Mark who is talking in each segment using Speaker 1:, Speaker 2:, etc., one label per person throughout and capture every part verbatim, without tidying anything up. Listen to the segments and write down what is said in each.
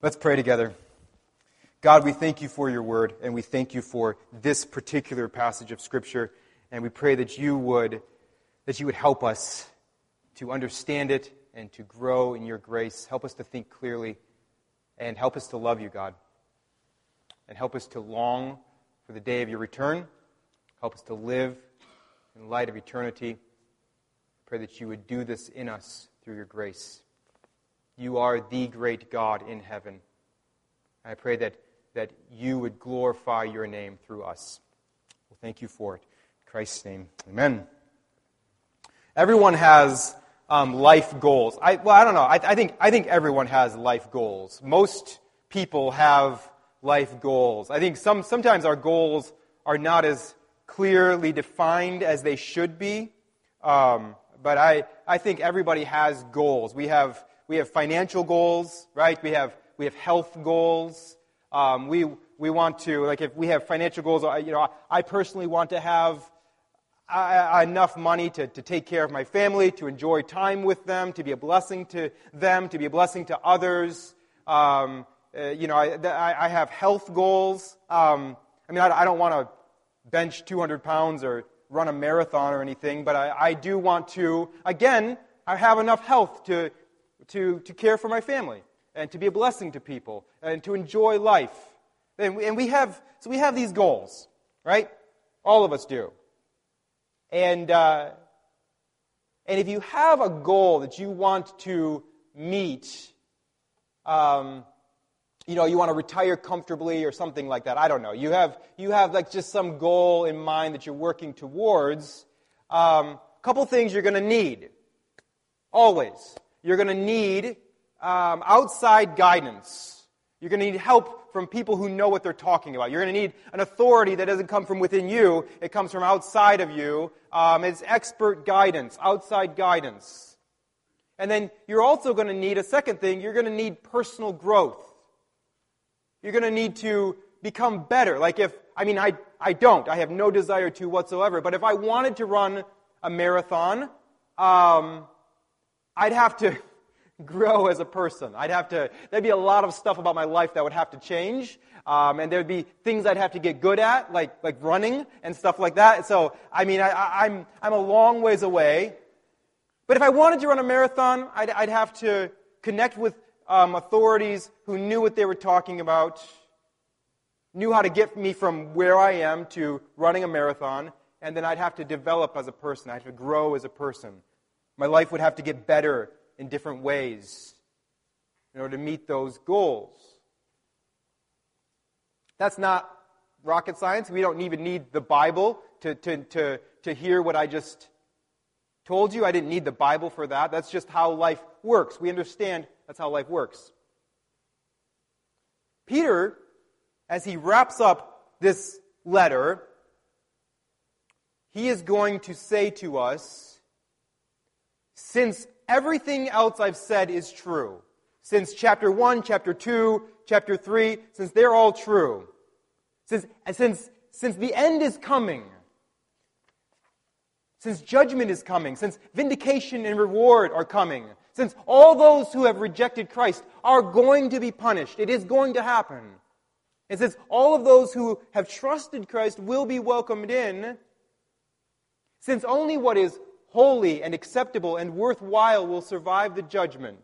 Speaker 1: Let's pray together. God, we thank you for your word, and we thank you for this particular passage of Scripture, and we pray that you would that you would help us to understand it and to grow in your grace. Help us to think clearly, and help us to love you, God. And help us to long for the day of your return. Help us to live in light of eternity. Pray that you would do this in us through your grace. You are the great God in heaven. I pray that, that you would glorify your name through us. Well, thank you for it. In Christ's name, amen. Everyone has um, life goals. I, well, I don't know. I, I think I think everyone has life goals. Most people have life goals. I think some sometimes our goals are not as clearly defined as they should be. Um, but I, I think everybody has goals. We have we have financial goals, right? We have we have health goals. Um, we we want to, like, if we have financial goals, you know, I personally want to have uh, enough money to, to take care of my family, to enjoy time with them, to be a blessing to them, to be a blessing to others. Um, uh, you know, I, I have health goals. Um, I mean, I, I don't want to bench two hundred pounds or run a marathon or anything, but I, I do want to, again, I have enough health to, to, to care for my family and to be a blessing to people and to enjoy life. And we, and we have, so we have these goals, right? All of us do. And, uh, and if you have a goal that you want to meet, um, you know, you want to retire comfortably or something like that. I don't know. You have you have like just some goal in mind that you're working towards. A um, couple things you're going to need. Always. You're going to need um, outside guidance. You're going to need help from people who know what they're talking about. You're going to need an authority that doesn't come from within you. It comes from outside of you. Um, it's expert guidance, outside guidance. And then you're also going to need a second thing. You're going to need personal growth. You're going to need to become better. Like if, I mean, I, I don't. I have no desire to whatsoever. But if I wanted to run a marathon, um, I'd have to grow as a person. I'd have to, there'd be a lot of stuff about my life that would have to change. Um, and there'd be things I'd have to get good at, like like running and stuff like that. So, I mean, I, I, I'm I'm a long ways away. But if I wanted to run a marathon, I'd, I'd have to connect with Um, authorities who knew what they were talking about, knew how to get me from where I am to running a marathon, and then I'd have to develop as a person. I'd have to grow as a person. My life would have to get better in different ways in order to meet those goals. That's not rocket science. We don't even need the Bible to, to, to, to hear what I just told you. I didn't need the Bible for that. That's just how life works. We understand that's how life works. Peter, as he wraps up this letter, he is going to say to us, since everything else I've said is true, since chapter one, chapter two, chapter three, since they're all true, since, since, since the end is coming, since judgment is coming, since vindication and reward are coming, since all those who have rejected Christ are going to be punished, it is going to happen. And since all of those who have trusted Christ will be welcomed in, since only what is holy and acceptable and worthwhile will survive the judgment,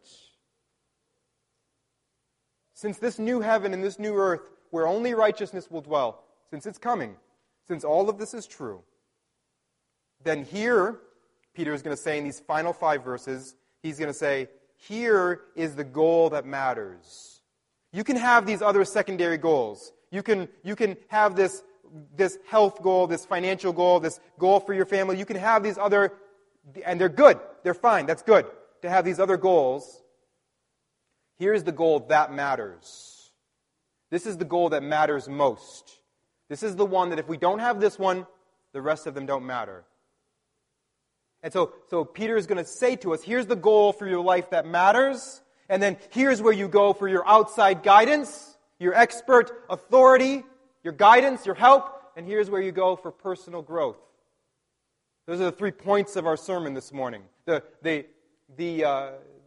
Speaker 1: since this new heaven and this new earth where only righteousness will dwell, since it's coming, since all of this is true, then here, Peter is going to say in these final five verses, he's going to say, here is the goal that matters. You can have these other secondary goals. You can, you can have this, this health goal, this financial goal, this goal for your family. You can have these other, and they're good. They're fine. That's good to have these other goals. Here's the goal that matters. This is the goal that matters most. This is the one that if we don't have this one, the rest of them don't matter. And so, so Peter is going to say to us, here's the goal for your life that matters, and then here's where you go for your outside guidance, your expert authority, your guidance, your help, and here's where you go for personal growth. Those are the three points of our sermon this morning. The the the uh,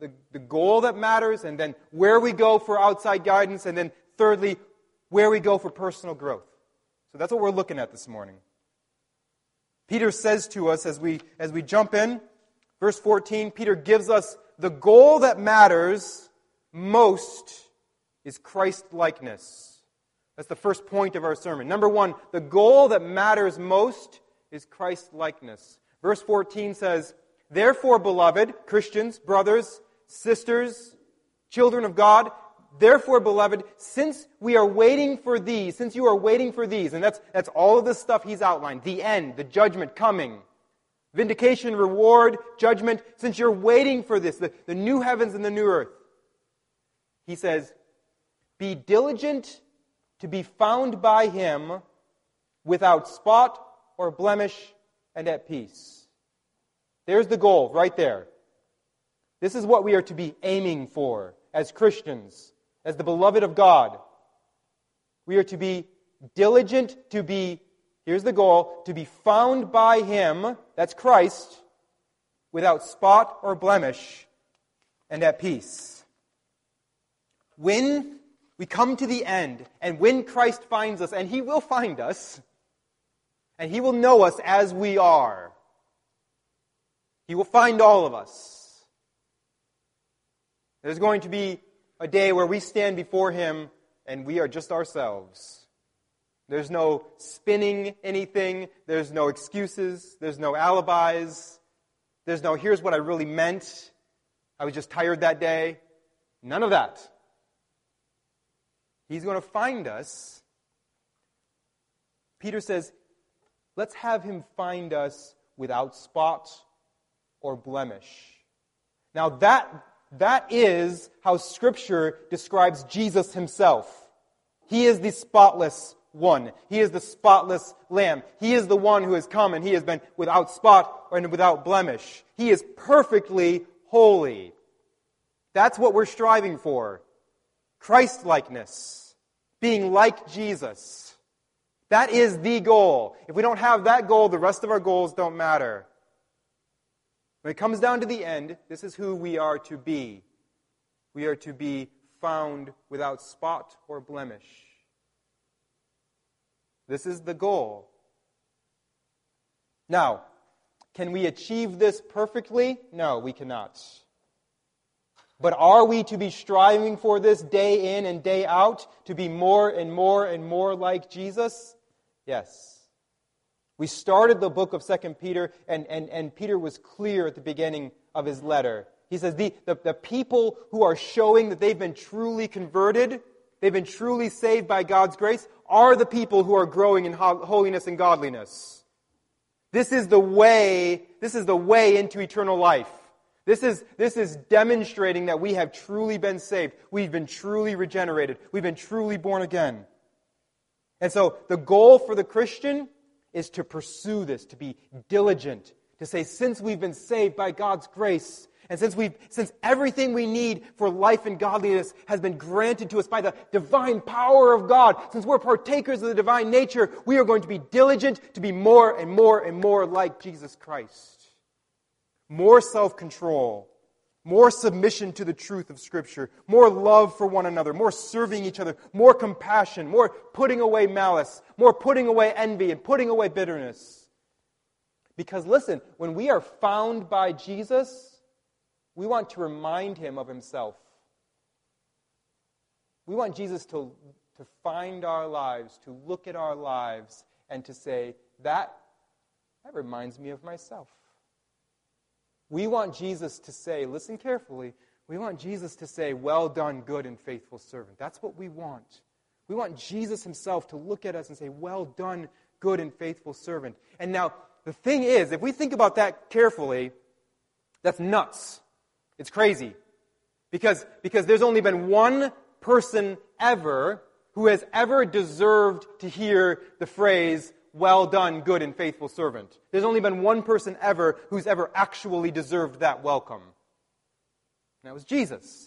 Speaker 1: the, the goal that matters, and then where we go for outside guidance, and then thirdly, where we go for personal growth. So that's what we're looking at this morning. Peter says to us as we as we jump in, verse fourteen, Peter gives us the goal that matters most is Christ-likeness. That's the first point of our sermon. Number one, the goal that matters most is Christ-likeness. Verse fourteen says, "Therefore, beloved, Christians, brothers, sisters, children of God, therefore, beloved, since we are waiting for these, since you are waiting for these," and that's that's all of the stuff he's outlined, the end, the judgment coming, vindication, reward, judgment, since you're waiting for this, the, the new heavens and the new earth, he says, "Be diligent to be found by him without spot or blemish and at peace." There's the goal right there. This is what we are to be aiming for as Christians, as the beloved of God. We are to be diligent to be, here's the goal, to be found by him, that's Christ, without spot or blemish and at peace. When we come to the end, and when Christ finds us, and he will find us, and he will know us as we are, he will find all of us. There's going to be a day where we stand before him and we are just ourselves. There's no spinning anything. There's no excuses. There's no alibis. There's no, here's what I really meant. I was just tired that day. None of that. He's going to find us. Peter says, let's have him find us without spot or blemish. Now that that is how Scripture describes Jesus himself. He is the spotless one. He is the spotless Lamb. He is the one who has come and he has been without spot and without blemish. He is perfectly holy. That's what we're striving for. Christ-likeness. Being like Jesus. That is the goal. If we don't have that goal, the rest of our goals don't matter. When it comes down to the end, this is who we are to be. We are to be found without spot or blemish. This is the goal. Now, can we achieve this perfectly? No, we cannot. But are we to be striving for this day in and day out, to be more and more and more like Jesus? Yes. We started the book of Second Peter, and, and, and Peter was clear at the beginning of his letter. He says, the, the, the people who are showing that they've been truly converted, they've been truly saved by God's grace, are the people who are growing in holiness and godliness. This is the way, this is the way into eternal life. This is, this is demonstrating that we have truly been saved. We've been truly regenerated. We've been truly born again. And so the goal for the Christian is to pursue this, to be diligent, to say, since we've been saved by God's grace, and since we've, since everything we need for life and godliness has been granted to us by the divine power of God, since we're partakers of the divine nature, we are going to be diligent to be more and more and more like Jesus Christ. More self-control, more submission to the truth of Scripture, more love for one another, more serving each other, more compassion, more putting away malice, more putting away envy and putting away bitterness. Because listen, when we are found by Jesus, we want to remind him of himself. We want Jesus to, to find our lives, to look at our lives, and to say, that, that reminds me of myself. We want Jesus to say, listen carefully, we want Jesus to say, well done, good and faithful servant. That's what we want. We want Jesus himself to look at us and say, well done, good and faithful servant. And now, the thing is, if we think about that carefully, that's nuts. It's crazy. Because, because there's only been one person ever who has ever deserved to hear the phrase, well done, good and faithful servant. There's only been one person ever who's ever actually deserved that welcome. And that was Jesus.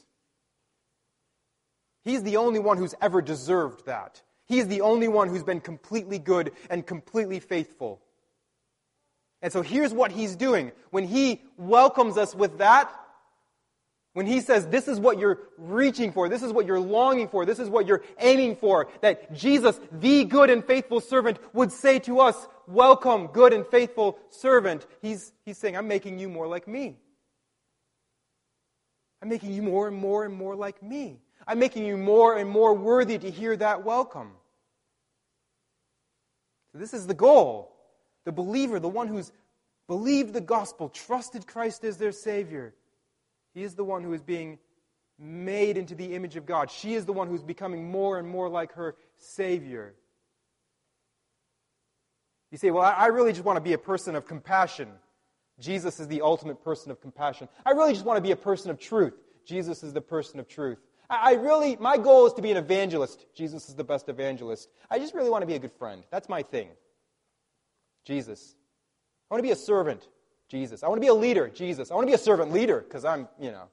Speaker 1: He's the only one who's ever deserved that. He's the only one who's been completely good and completely faithful. And so here's what he's doing. When he welcomes us with that, When he says this is what you're reaching for, this is what you're longing for, this is what you're aiming for, that Jesus, the good and faithful servant, would say to us, welcome, good and faithful servant. He's, he's saying, I'm making you more like me. I'm making you more and more and more like me. I'm making you more and more worthy to hear that welcome. So this is the goal. The believer, the one who's believed the gospel, trusted Christ as their Savior, he is the one who is being made into the image of God. She is the one who's becoming more and more like her Savior. You say, well, I really just want to be a person of compassion. Jesus is the ultimate person of compassion. I really just want to be a person of truth. Jesus is the person of truth. I really, my goal is to be an evangelist. Jesus is the best evangelist. I just really want to be a good friend. That's my thing. Jesus. I want to be a servant. Jesus. I want to be a leader. Jesus. I want to be a servant leader because I'm, you know.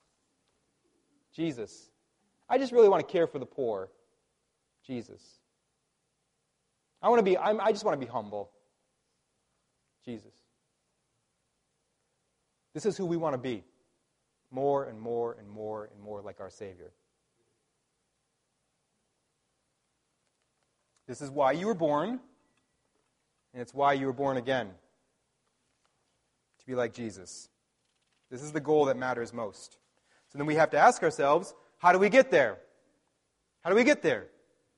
Speaker 1: Jesus. I just really want to care for the poor. Jesus. I want to be, I'm, I just want to be humble. Jesus. This is who we want to be. More and more and more and more like our Savior. This is why you were born, and it's why you were born again. To be like Jesus. This is the goal that matters most. So then we have to ask ourselves, how do we get there? How do we get there?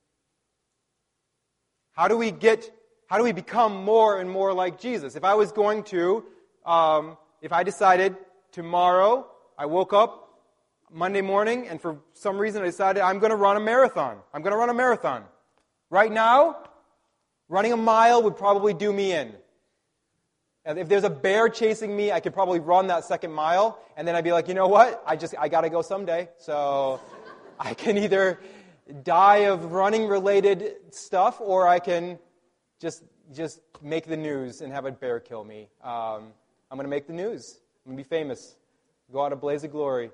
Speaker 1: How do we get, how do we become more and more like Jesus? If I was going to, um, if I decided tomorrow, I woke up Monday morning, and for some reason I decided I'm going to run a marathon. I'm going to run a marathon. Right now, running a mile would probably do me in. And if there's a bear chasing me, I could probably run that second mile, and then I'd be like, you know what? I just I got to go someday. So I can either die of running-related stuff, or I can just just make the news and have a bear kill me. Um, I'm going to make the news. I'm going to be famous. Go out a blaze of glory.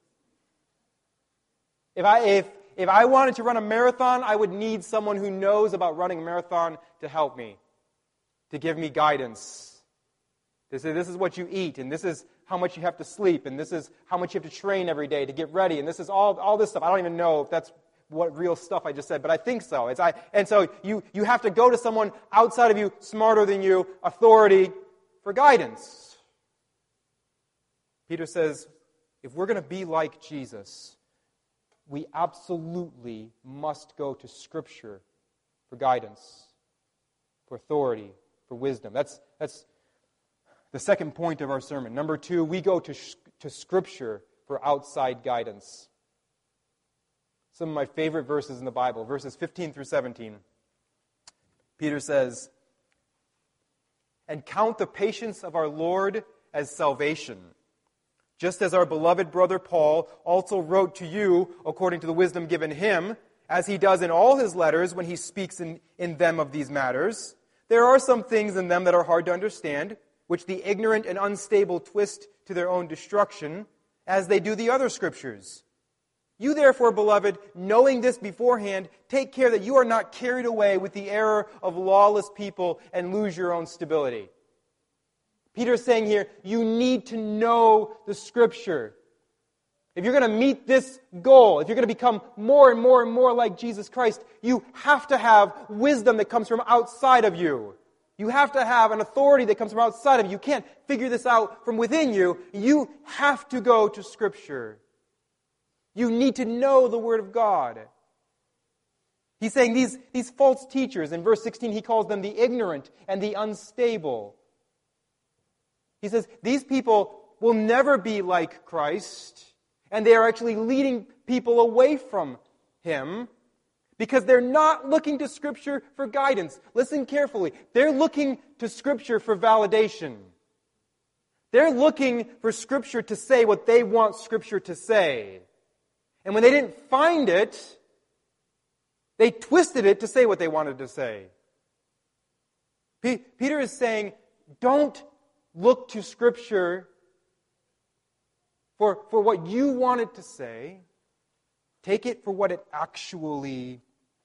Speaker 1: If I if if I wanted to run a marathon, I would need someone who knows about running a marathon to help me, to give me guidance. They say, this is what you eat, and this is how much you have to sleep, and this is how much you have to train every day to get ready, and this is all all this stuff. I don't even know if that's what real stuff I just said, but I think so. It's I, and so you, you have to go to someone outside of you, smarter than you, authority, for guidance. Peter says, if we're going to be like Jesus, we absolutely must go to Scripture for guidance, for authority, for wisdom. That's that's the second point of our sermon. Number two, we go to, to Scripture for outside guidance. Some of my favorite verses in the Bible, verses fifteen through seventeen. Peter says, and count the patience of our Lord as salvation, just as our beloved brother Paul also wrote to you according to the wisdom given him, as he does in all his letters when he speaks in, in them of these matters. There are some things in them that are hard to understand, which the ignorant and unstable twist to their own destruction, as they do the other Scriptures. You therefore, beloved, knowing this beforehand, take care that you are not carried away with the error of lawless people and lose your own stability. Peter's saying here, you need to know the Scripture. If you're going to meet this goal, if you're going to become more and more and more like Jesus Christ, you have to have wisdom that comes from outside of you. You have to have an authority that comes from outside of you. You can't figure this out from within you. You have to go to Scripture. You need to know the Word of God. He's saying these, these false teachers, in verse sixteen, he calls them the ignorant and the unstable. He says these people will never be like Christ, and they are actually leading people away from Him because they're not looking to Scripture for guidance. Listen carefully. They're looking to Scripture for validation. They're looking for Scripture to say what they want Scripture to say. And when they didn't find it, they twisted it to say what they wanted to say. P- Peter is saying, don't look to Scripture for, for what you want it to say. Take it for what it actually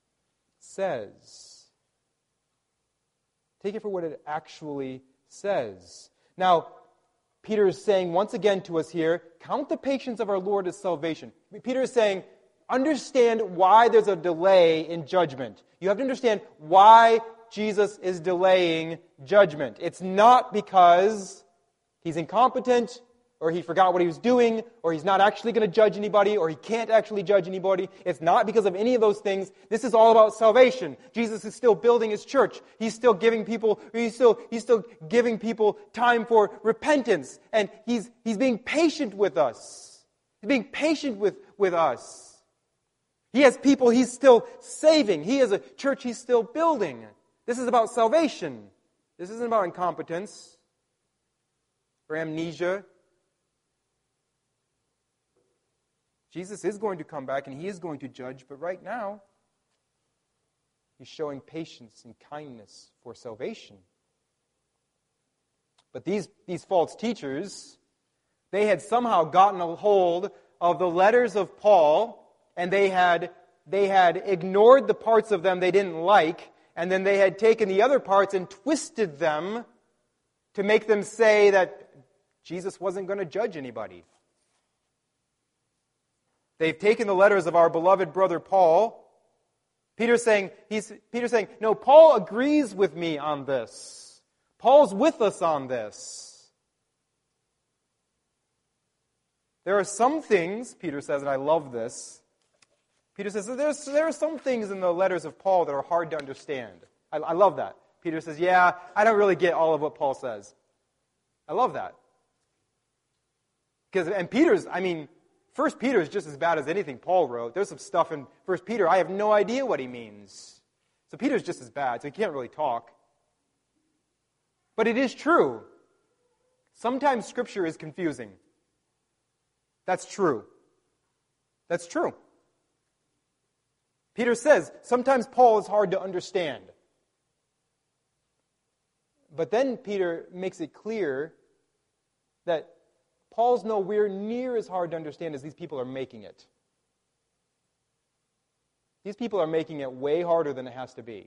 Speaker 1: says. Take it for what it actually says. Now, Peter is saying once again to us here, count the patience of our Lord as salvation. Peter is saying, understand why there's a delay in judgment. You have to understand why Jesus is delaying judgment. It's not because he's incompetent, or he forgot what he was doing, or he's not actually going to judge anybody, or he can't actually judge anybody. It's not because of any of those things. This is all about salvation. Jesus is still building his church. He's still giving people, he's still, he's still giving people time for repentance. And he's, he's being patient with us. He's being patient with, with us. He has people he's still saving. He has a church he's still building. This is about salvation. This isn't about incompetence or amnesia. Jesus is going to come back and he is going to judge, but right now, he's showing patience and kindness for salvation. But these, these false teachers, they had somehow gotten a hold of the letters of Paul, and they had, they had ignored the parts of them they didn't like, and then they had taken the other parts and twisted them to make them say that Jesus wasn't going to judge anybody. They've taken the letters of our beloved brother Paul. Peter's saying, he's, Peter's saying, no, Paul agrees with me on this. Paul's with us on this. There are some things, Peter says, and I love this. Peter says, there's, there are some things in the letters of Paul that are hard to understand. I, I love that. Peter says, yeah, I don't really get all of what Paul says. I love that. Because, and Peter's, I mean, First Peter is just as bad as anything Paul wrote. There's some stuff in First Peter, I have no idea what he means. So Peter's just as bad, so he can't really talk. But it is true. Sometimes Scripture is confusing. That's true. That's true. Peter says, sometimes Paul is hard to understand. But then Peter makes it clear that Paul's nowhere near as hard to understand as these people are making it. These people are making it way harder than it has to be.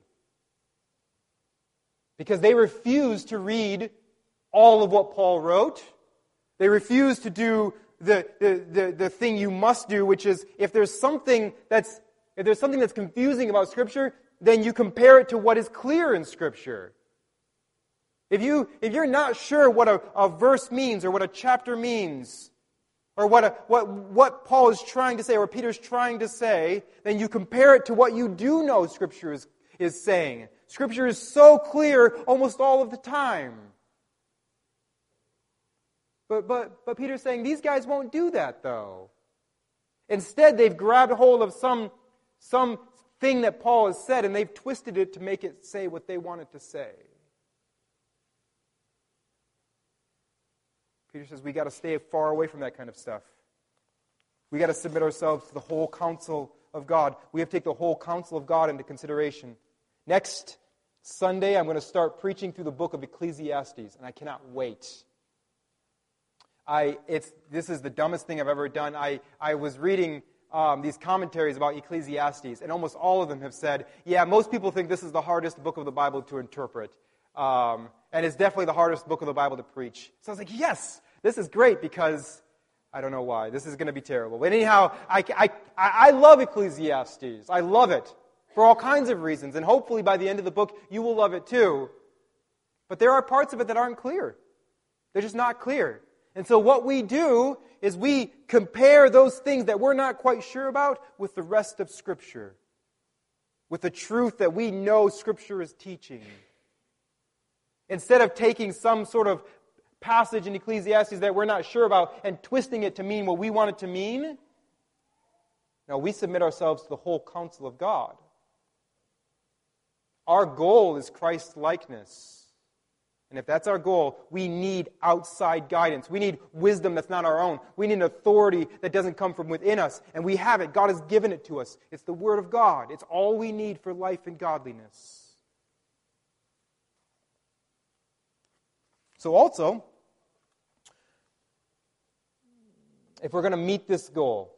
Speaker 1: Because they refuse to read all of what Paul wrote. They refuse to do the, the, the, the thing you must do, which is if there's something that's if there's something that's confusing about Scripture, then you compare it to what is clear in Scripture. If, you, if you're not sure what a, a verse means or what a chapter means or what, a, what, what Paul is trying to say or Peter's trying to say, then you compare it to what you do know Scripture is, is saying. Scripture is so clear almost all of the time. But, but, but Peter's saying these guys won't do that, though. Instead, they've grabbed hold of some, some thing that Paul has said and they've twisted it to make it say what they want it to say. Peter says we got to stay far away from that kind of stuff. We got to submit ourselves to the whole counsel of God. We have to take the whole counsel of God into consideration. Next Sunday, I'm going to start preaching through the book of Ecclesiastes, and I cannot wait. I it's this is the dumbest thing I've ever done. I, I was reading um, these commentaries about Ecclesiastes, and almost all of them have said, yeah, most people think this is the hardest book of the Bible to interpret. Um, and it's definitely the hardest book of the Bible to preach. So I was like, yes, this is great because I don't know why. This is going to be terrible. But anyhow, I, I, I love Ecclesiastes. I love it for all kinds of reasons. And hopefully by the end of the book, you will love it too. But there are parts of it that aren't clear. They're just not clear. And so what we do is we compare those things that we're not quite sure about with the rest of Scripture. With the truth that we know Scripture is teaching. Instead of taking some sort of passage in Ecclesiastes that we're not sure about and twisting it to mean what we want it to mean, no, we submit ourselves to the whole counsel of God. Our goal is Christ's likeness. And if that's our goal, we need outside guidance. We need wisdom that's not our own. We need an authority that doesn't come from within us. And we have it. God has given it to us. It's the Word of God. It's all we need for life and godliness. So also, if we're going to meet this goal,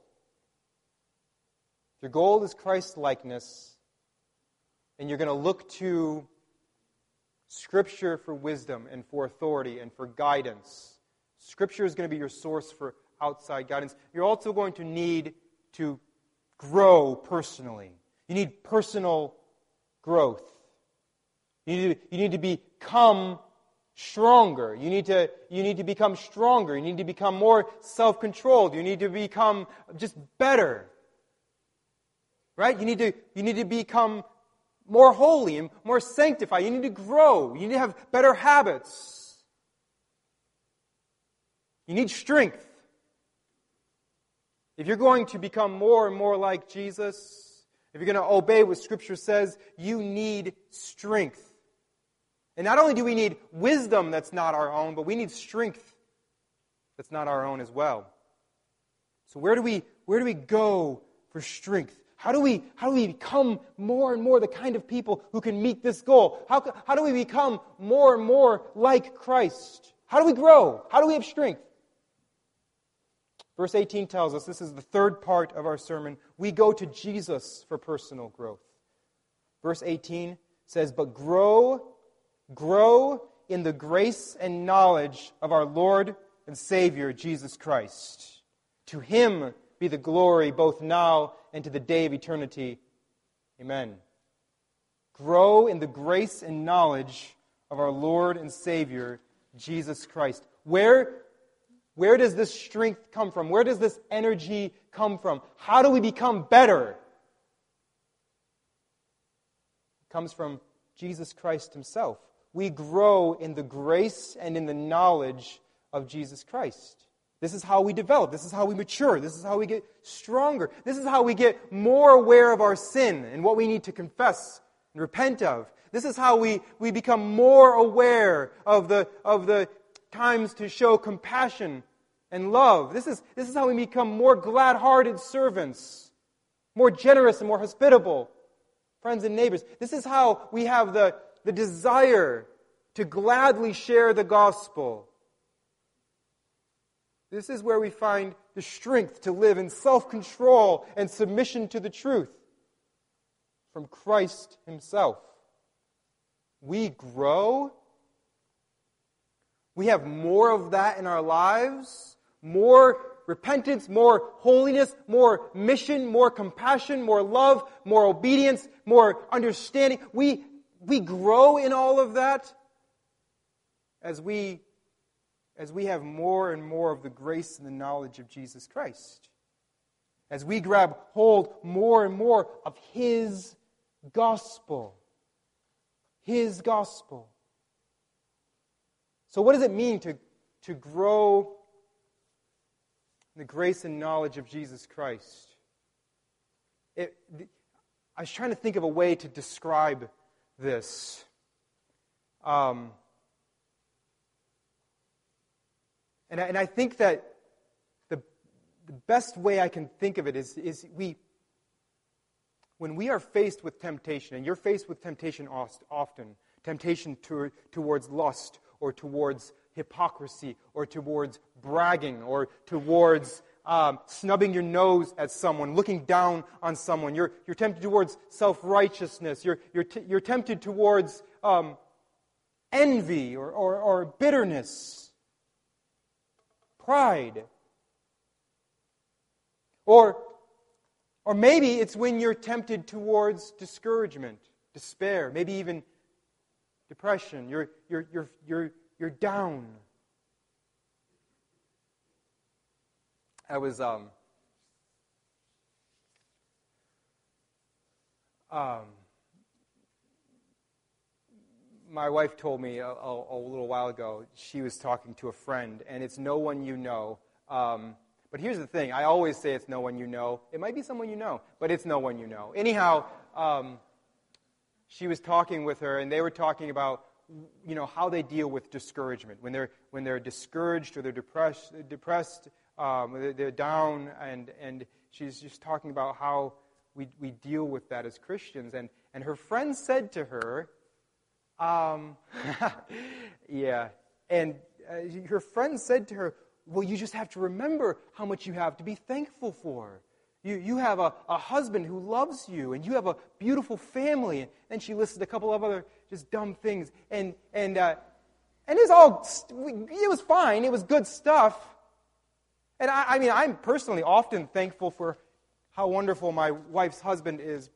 Speaker 1: your goal is Christ's likeness, and you're going to look to Scripture for wisdom and for authority and for guidance. Scripture is going to be your source for outside guidance. You're also going to need to grow personally. You need personal growth. You need to, you need to become stronger. You need to, you need to become stronger. You need to become more self-controlled. You need to become just better. Right? You need to, you need to become more holy and more sanctified. You need to grow. You need to have better habits. You need strength. If you're going to become more and more like Jesus, if you're going to obey what Scripture says, you need strength. And not only do we need wisdom that's not our own, but we need strength that's not our own as well. So where do we where do we go for strength? How do we how do we become more and more the kind of people who can meet this goal? How how do we become more and more like Christ? How do we grow? How do we have strength? Verse eighteen tells us, this is the third part of our sermon, we go to Jesus for personal growth. Verse eighteen says, "But grow, grow in the grace and knowledge of our Lord and Savior, Jesus Christ. To Him be the glory both now and to the day of eternity. Amen." Grow in the grace and knowledge of our Lord and Savior, Jesus Christ. Where, where does this strength come from? Where does this energy come from? How do we become better? It comes from Jesus Christ Himself. We grow in the grace and in the knowledge of Jesus Christ. This is how we develop. This is how we mature. This is how we get stronger. This is how we get more aware of our sin and what we need to confess and repent of. This is how we, we become more aware of the, of the times to show compassion and love. This is, this is how we become more glad-hearted servants, more generous and more hospitable friends and neighbors. This is how we have the, the desire to gladly share the gospel. This is where we find the strength to live in self-control and submission to the truth from Christ Himself. We grow. We have more of that in our lives. More repentance, more holiness, more mission, more compassion, more love, more obedience, more understanding. We, we grow in all of that as we As we have more and more of the grace and the knowledge of Jesus Christ. As we grab hold more and more of His gospel. His gospel. So what does it mean to, to grow in the grace and knowledge of Jesus Christ? It, I was trying to think of a way to describe this. Um... And I, and I think that the, the best way I can think of it is, is we, when we are faced with temptation, and you're faced with temptation often, temptation to, towards lust, or towards hypocrisy, or towards bragging, or towards um, snubbing your nose at someone, looking down on someone. You're, you're tempted towards self-righteousness. You're, you're, t- you're tempted towards um, envy or, or, or bitterness. Pride. Or, or maybe it's when you're tempted towards discouragement, despair, maybe even depression. You're, you're, you're, you're, you're down. I was, um, um, my wife told me a, a, a little while ago, she was talking to a friend, and it's no one you know. Um, but here's the thing, I always say it's no one you know. It might be someone you know, but it's no one you know. Anyhow, um, she was talking with her, and they were talking about, you know, how they deal with discouragement. When they're when they're discouraged or they're depressed, depressed, um, they're, they're down, and and she's just talking about how we we deal with that as Christians. And and her friend said to her, Um, yeah, and uh, her friend said to her, well, you just have to remember how much you have to be thankful for. You you have a, a husband who loves you, and you have a beautiful family. And then she listed a couple of other just dumb things. And and uh, And it was all, it was fine. It was good stuff. And I, I mean, I'm personally often thankful for how wonderful my wife's husband is.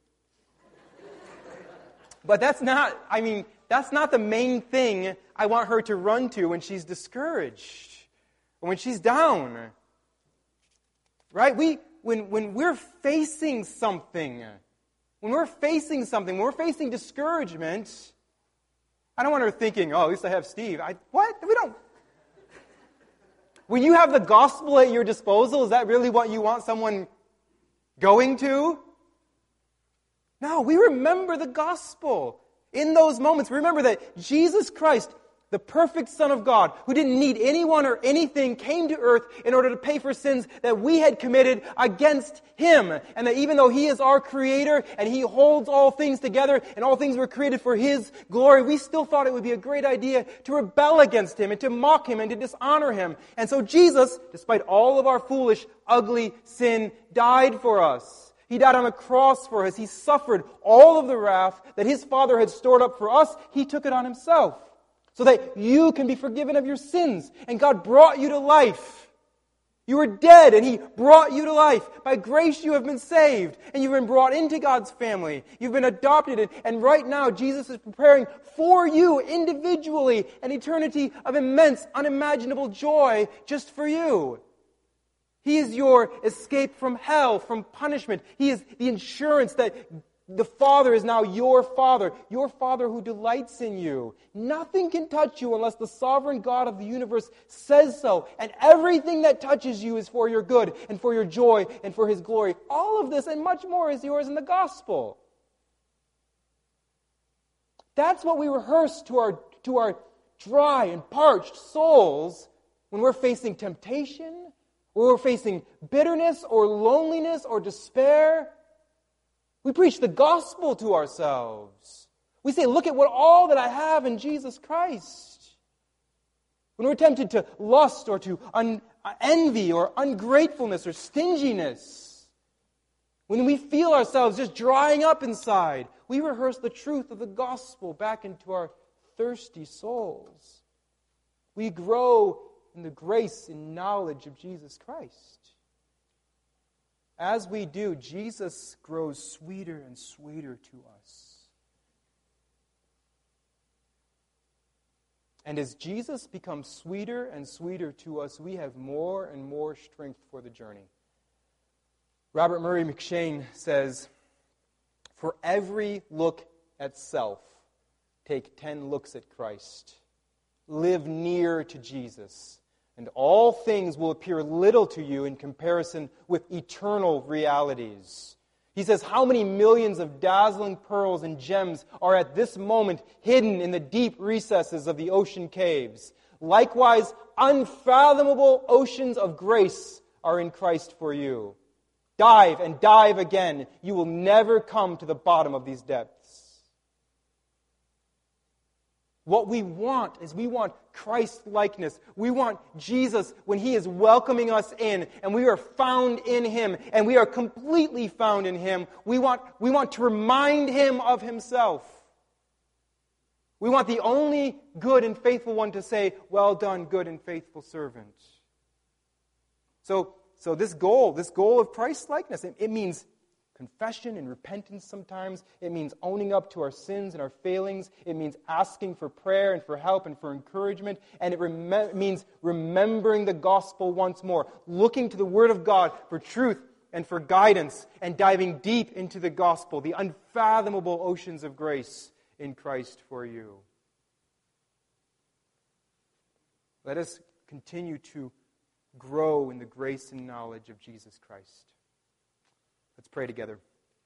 Speaker 1: But that's not, I mean, that's not the main thing I want her to run to when she's discouraged or when she's down. Right? We, when, when we're facing something, when we're facing something, when we're facing discouragement, I don't want her thinking, oh, at least I have Steve. I, what? We don't. When you have the gospel at your disposal, is that really what you want someone going to? No, we remember the gospel. In those moments, remember that Jesus Christ, the perfect Son of God, who didn't need anyone or anything, came to earth in order to pay for sins that we had committed against Him. And that even though He is our Creator and He holds all things together and all things were created for His glory, we still thought it would be a great idea to rebel against Him and to mock Him and to dishonor Him. And so Jesus, despite all of our foolish, ugly sin, died for us. He died on a cross for us. He suffered all of the wrath that His Father had stored up for us. He took it on Himself so that you can be forgiven of your sins. And God brought you to life. You were dead and He brought you to life. By grace you have been saved and you've been brought into God's family. You've been adopted. And right now Jesus is preparing for you individually an eternity of immense, unimaginable joy just for you. He is your escape from hell, from punishment. He is the insurance that the Father is now your Father, your Father who delights in you. Nothing can touch you unless the sovereign God of the universe says so. And everything that touches you is for your good and for your joy and for His glory. All of this and much more is yours in the gospel. That's what we rehearse to our, to our dry and parched souls when we're facing temptation, when we're facing bitterness or loneliness or despair. We preach the gospel to ourselves. We say, look at what all that I have in Jesus Christ. When we're tempted to lust or to un- envy or ungratefulness or stinginess, when we feel ourselves just drying up inside, we rehearse the truth of the gospel back into our thirsty souls. We grow in the grace and knowledge of Jesus Christ. As we do, Jesus grows sweeter and sweeter to us. And as Jesus becomes sweeter and sweeter to us, we have more and more strength for the journey. Robert Murray McCheyne says, for every look at self, take ten looks at Christ. Live near to Jesus, and all things will appear little to you in comparison with eternal realities. He says, how many millions of dazzling pearls and gems are at this moment hidden in the deep recesses of the ocean caves? Likewise, unfathomable oceans of grace are in Christ for you. Dive and dive again. You will never come to the bottom of these depths. What we want is we want Christ-likeness. We want Jesus when He is welcoming us in and we are found in Him and we are completely found in Him. We want, we want to remind Him of Himself. We want the only good and faithful one to say, well done, good and faithful servant. So, so this goal, this goal of Christ-likeness, it, it means confession and repentance sometimes. It means owning up to our sins and our failings. It means asking for prayer and for help and for encouragement. And it rem- means remembering the gospel once more, looking to the Word of God for truth and for guidance, and diving deep into the gospel, the unfathomable oceans of grace in Christ for you. Let us continue to grow in the grace and knowledge of Jesus Christ. Let's pray together.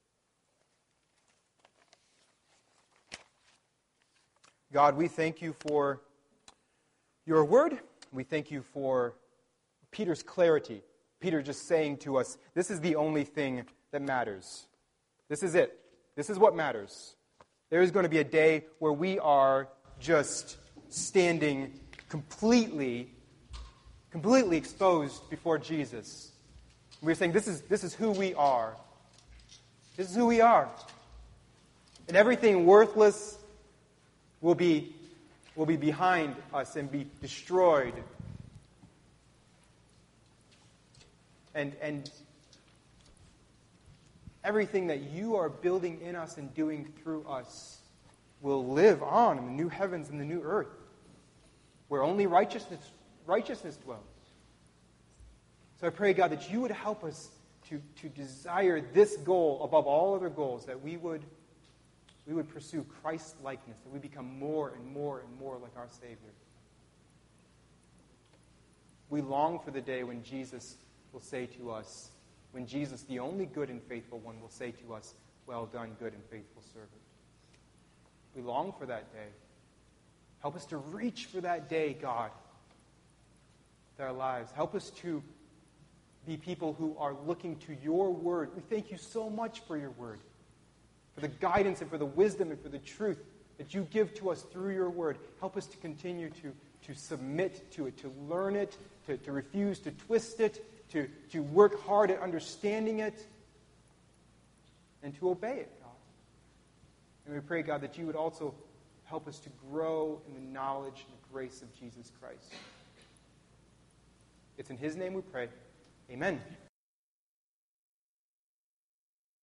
Speaker 1: God, we thank You for Your word. We thank You for Peter's clarity. Peter just saying to us, this is the only thing that matters. This is it. This is what matters. There is going to be a day where we are just standing completely, completely exposed before Jesus. We're saying this is, this is who we are. This is who we are. And everything worthless will be will be behind us and be destroyed. And, and everything that you are building in us and doing through us will live on in the new heavens and the new earth, where only righteousness, righteousness dwells. So I pray, God, that you would help us to, to desire this goal above all other goals, that we would, we would pursue Christ-likeness, that we become more and more and more like our Savior. We long for the day when Jesus will say to us, when Jesus, the only good and faithful one, will say to us, "Well done, good and faithful servant." We long for that day. Help us to reach for that day, God, with our lives. Help us to be people who are looking to your word. We thank you so much for your word, for the guidance and for the wisdom and for the truth that you give to us through your word. Help us to continue to, to submit to it, to learn it, to, to refuse to twist it, to, to work hard at understanding it, and to obey it, God. And we pray, God, that you would also help us to grow in the knowledge and the grace of Jesus Christ. It's in his name we pray. Amen.